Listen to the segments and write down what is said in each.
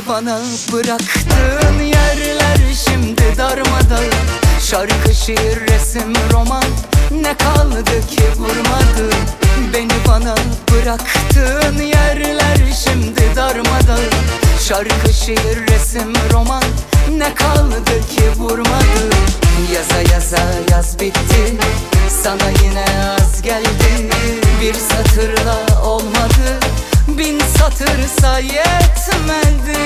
Beni bana bıraktığın yerler şimdi darmadağın. Şarkı, şiir, resim, roman, ne kaldı ki vurmadın? Beni bana bıraktığın yerler şimdi darmadağın. Şarkı, şiir, resim, roman, ne kaldı ki vurmadın? Yaza yaza yaz bitti, sana yine az geldi. Bir satırla olmadı, bin satırsa yetmedi.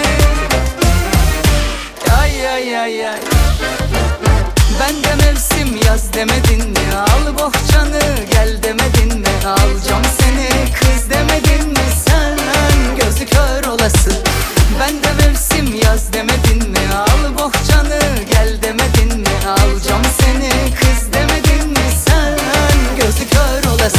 Ay ay ay ay. Ben de mevsim yaz demedin mi? Al bohçanı gel demedin mi? Alacağım seni kız demedin mi? Sen gözü kör olası. Ben de mevsim yaz demedin mi? Al bohçanı gel demedin mi? Alacağım seni kız demedin mi? Sen gözü kör olası.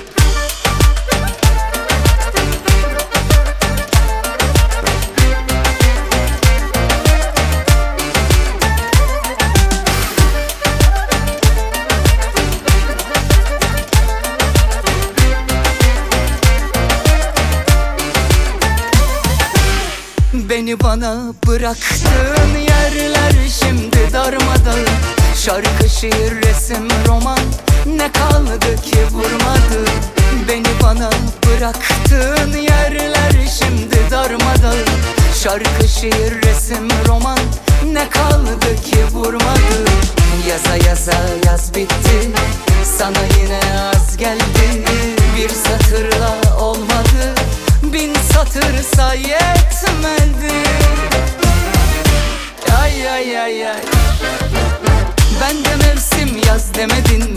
Beni bana bıraktığın yerler şimdi darmadağın. Şarkı, şiir, resim, roman, ne kaldı ki vurmadı? Beni bana bıraktığın yerler şimdi darmadağın. Şarkı, şiir, resim, roman, ne kaldı ki vurmadı? Yaza yaza yaz bitti, sana yine az geldi. Bir satırla olmadı, bin satırsa yetmedi. Ay ay ay ay. Ben de mevsim yaz demedin mi?